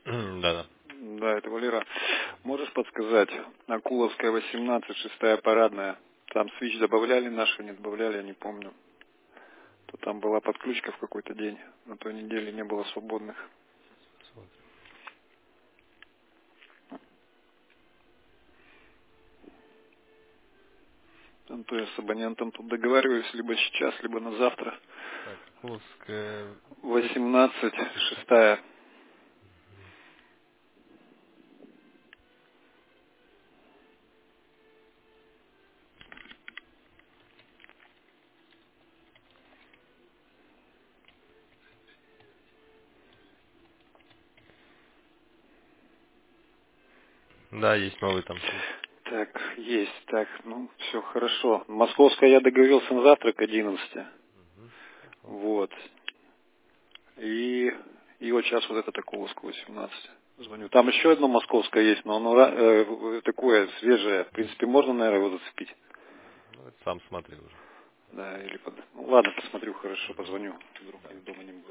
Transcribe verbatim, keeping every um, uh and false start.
Да-да. Да, это Валера. Можешь подсказать? Акуловская, восемнадцать, шестая парадная. Там свич добавляли наши, не добавляли, я не помню. То там была подключка в какой-то день. На той неделе не было свободных. Посмотрим. Там то я с абонентом тут договариваюсь либо сейчас, либо на завтра. Так, Акуловская восемнадцать, шестая. шестая. Да, есть новый там свич. Так, есть, так, ну, все хорошо. Московская я договорился на завтра к одиннадцати. Угу. Вот. И, и вот сейчас вот это Акуловская, восемнадцать. Звоню. Там еще одно московское есть, но оно ра- э, такое свежее. В принципе, можно, наверное, его зацепить. Ну, это сам смотри уже. Да, или под... Ну, ладно, посмотрю, хорошо, Угу. позвоню. Вдруг Да. я дома не буду.